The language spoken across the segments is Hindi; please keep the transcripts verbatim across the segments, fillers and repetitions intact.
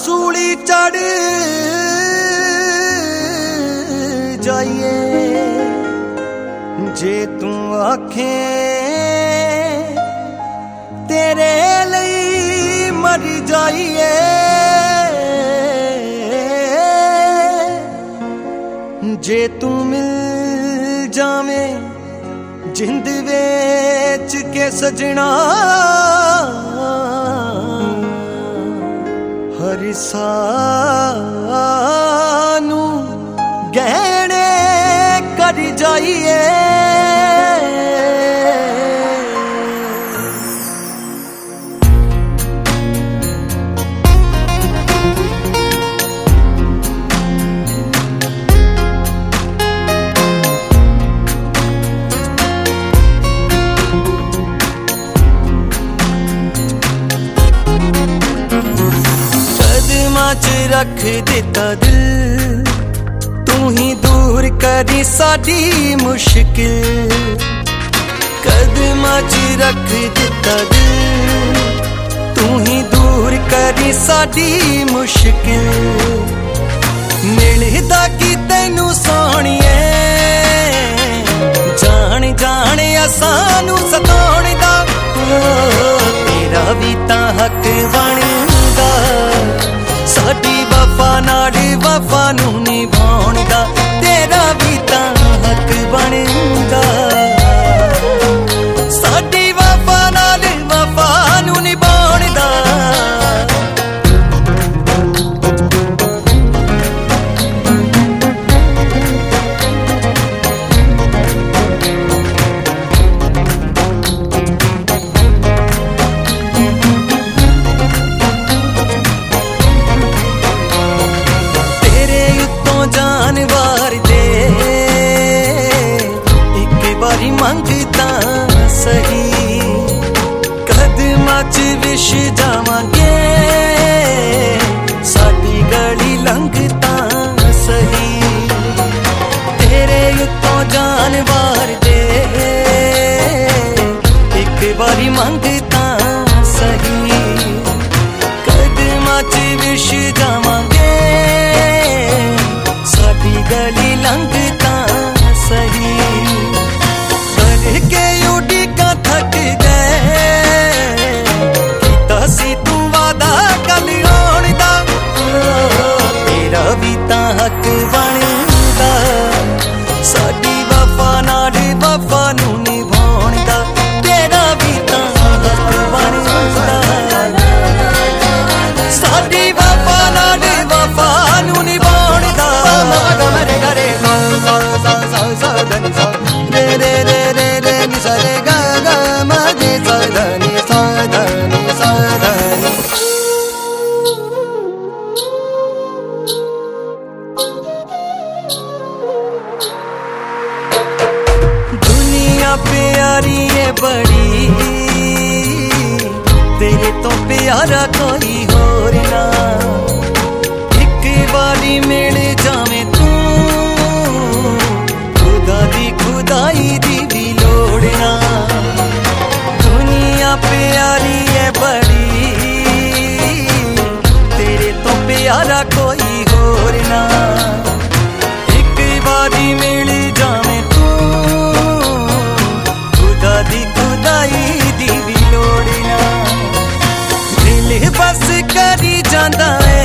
सूली चढ़ जाइए जे तू आखे तेरे लिए मर जाइए जे तू मिल जावे जिंद वेच के सजना हर सानू गहने कर जाइए रख देता दिल तू ही दूर करी साडी मुश्किल कदमां च रख देता दिल तू ही दूर करी साडी मुश्किल मिलदा कि तैनू सोहणिए जान जान असानू सताउण दा तेरा भी तां हक बनदा साडी वफा नाल वफा नू निभाउण दा तेरा भी तां हक बनदा साडी वफा नाल वफा नू निभाउण दा मंगता सही कदमां च विश जावांगे साडी गली लंघता सही तेरे उत्तों जान वार दे एक बारी मंगता सही कदमां च विश जावांगे साडी गली लंघता सही के यूडी का थक गए कीता सी तू वादा कल आउण दा तेरा भी तां हक बनदा साडी वफा नाल वफा नू निभाउण दा तेरा भी तां हक बनदा साडी वफा नाल वफा नू निभाउण दा मरे घरे रे रे रे रे रे नि सा रे गा गा मा रे सा धा नि सा धा नि सा धा नि दुनिया प्यारी है बड़ी तेरे तो प्यारा कोई होर ना एक बारी मिल जावे तू खुदा दी खुदाई दी भी लोड़ना दुनिया प्यारी है बड़ी तेरे तो प्यारा कोई होर ना एक बारी मिल जावे तू खुदा दी खुदाई दी भी लोड़ना दिल बस करी जांदा है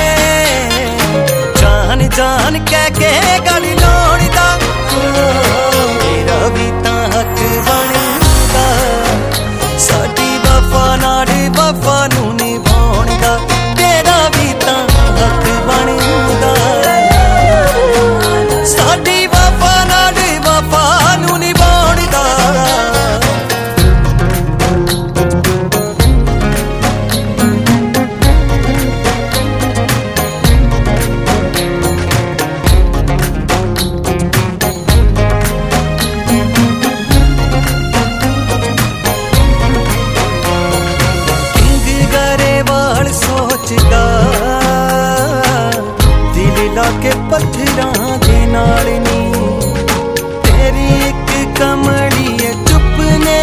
जान जान कह के गल लोड़दा तेरा भी तां हक बनदा साडी वफा नाल वफा नू निभाउण दा तेरा भी तां हक बनदा साडी वफा नाल वफा नू निभाउण दा के पत्थरां दे नाल नी तेरी एक कमली चुप ने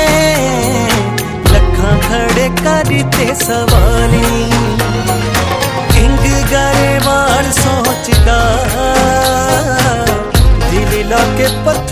लखां खड़े करते सवाल नी किंग सोचदा दिल ला के पता